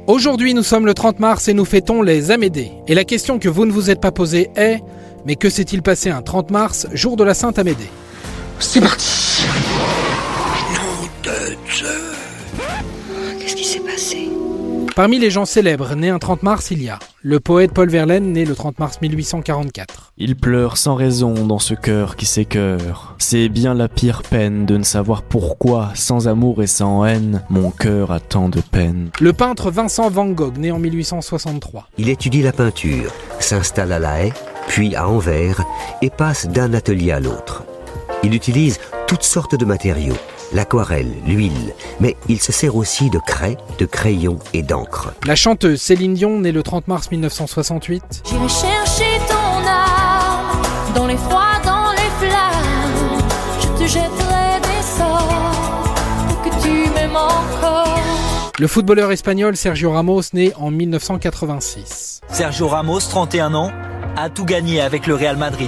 Aujourd'hui, nous sommes le 30 mars et nous fêtons les Amédées. Et la question que vous ne vous êtes pas posée est « Mais que s'est-il passé un 30 mars, jour de la Sainte Amédée ?» C'est parti. Nom de Dieu. Qu'est-ce qui s'est passé ? Parmi les gens célèbres nés un 30 mars, il y a le poète Paul Verlaine, né le 30 mars 1844. Il pleure sans raison dans ce cœur qui s'écœure. C'est bien la pire peine de ne savoir pourquoi, sans amour et sans haine, mon cœur a tant de peine. Le peintre Vincent Van Gogh, né en 1863. Il étudie la peinture, s'installe à La Haye, puis à Anvers, et passe d'un atelier à l'autre. Il utilise toutes sortes de matériaux, l'aquarelle, l'huile, mais il se sert aussi de craie, de crayon et d'encre. La chanteuse Céline Dion, née le 30 mars 1968. J'irai chercher ton âme, dans les froids, dans les flammes, je te jetterai des sorts, pour que tu m'aimes encore. Le footballeur espagnol Sergio Ramos, né en 1986. Sergio Ramos, 31 ans, a tout gagné avec le Real Madrid.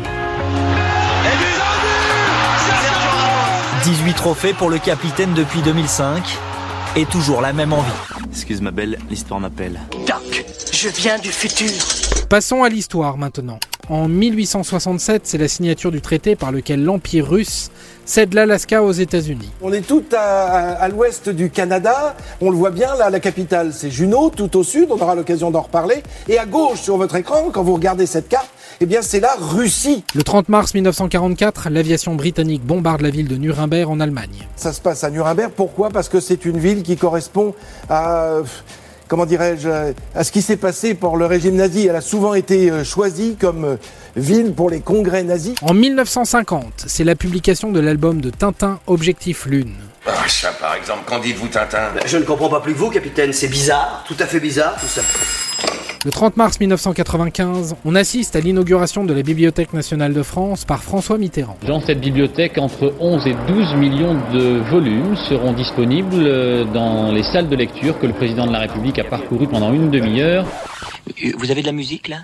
18 trophées pour le capitaine depuis 2005 et toujours la même envie. Excuse ma belle, l'histoire m'appelle. Doc, je viens du futur. Passons à l'histoire maintenant. En 1867, c'est la signature du traité par lequel l'Empire russe cède l'Alaska aux États-Unis. On est tout à l'ouest du Canada, on le voit bien là, la capitale c'est Juneau, tout au sud, on aura l'occasion d'en reparler. Et à gauche sur votre écran, quand vous regardez cette carte, eh bien c'est la Russie. Le 30 mars 1944, l'aviation britannique bombarde la ville de Nuremberg en Allemagne. Ça se passe à Nuremberg, pourquoi ? Parce que c'est une ville qui correspond à... comment dirais-je, à ce qui s'est passé pour le régime nazi. Elle a souvent été choisie comme ville pour les congrès nazis. En 1950, c'est la publication de l'album de Tintin, Objectif Lune. Ah, ça par exemple, qu'en dites-vous Tintin ? Je ne comprends pas plus que vous, capitaine, c'est bizarre, tout à fait bizarre, tout ça. Le 30 mars 1995, on assiste à l'inauguration de la Bibliothèque nationale de France par François Mitterrand. Dans cette bibliothèque, entre 11 et 12 millions de volumes seront disponibles dans les salles de lecture que le président de la République a parcourues pendant une demi-heure. Vous avez de la musique, là ?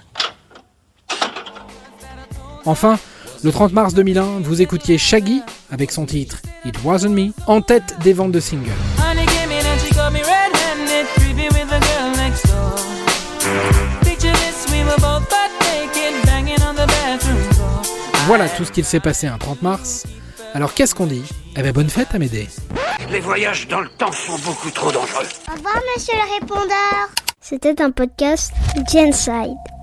Enfin, le 30 mars 2001, vous écoutiez Shaggy avec son titre « It Wasn't Me » en tête des ventes de singles. Voilà tout ce qu'il s'est passé un 30 mars. Alors qu'est-ce qu'on dit ? Eh ben bonne fête Amédée. Les voyages dans le temps sont beaucoup trop dangereux. Au revoir monsieur le répondeur. C'était un podcast Genside.